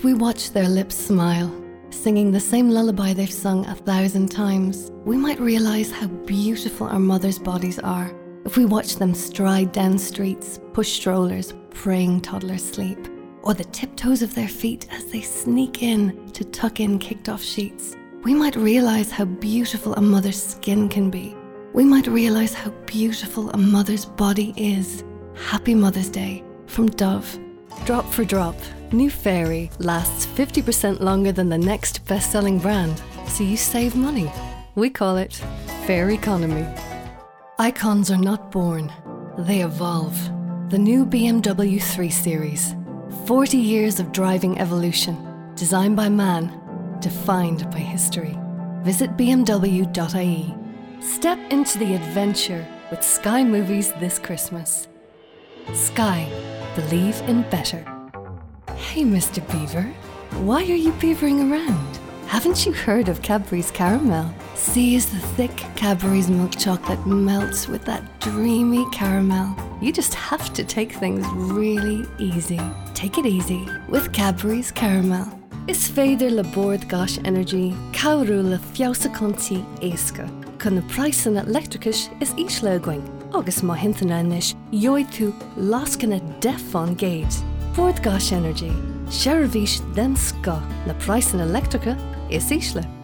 If we watch their lips smile, singing the same lullaby they've sung 1,000 times, we might realize how beautiful our mothers' bodies are. If we watch them stride down streets, push strollers, praying toddlers sleep, or the tiptoes of their feet as they sneak in to tuck in kicked off sheets, we might realize how beautiful a mother's skin can be. We might realize how beautiful a mother's body is. Happy Mother's Day from Dove. Drop for drop, new Fairy lasts 50% longer than the next best-selling brand, so you save money. We call it Fair Economy. Icons are not born, they evolve. The new BMW 3 Series. 40 years of driving evolution, designed by man, defined by history. Visit bmw.ie. Step into the adventure with Sky Movies this Christmas. Sky, believe in better. Hey, Mr. Beaver, why are you beavering around? Haven't you heard of Cadbury's Caramel? See as the thick Cadbury's milk chocolate melts with that dreamy caramel. You just have to take things really easy. Take it easy with Cadbury's Caramel. Is féidir le bord gas energy, cabhrú le fiausa conti éasca. Cun na price na electricus is ísle going. Agus má hintanna inis, yoid tú lascanna defon gauge. Bord gas energy. Sheravish then ska. Na price na electrica is ísle.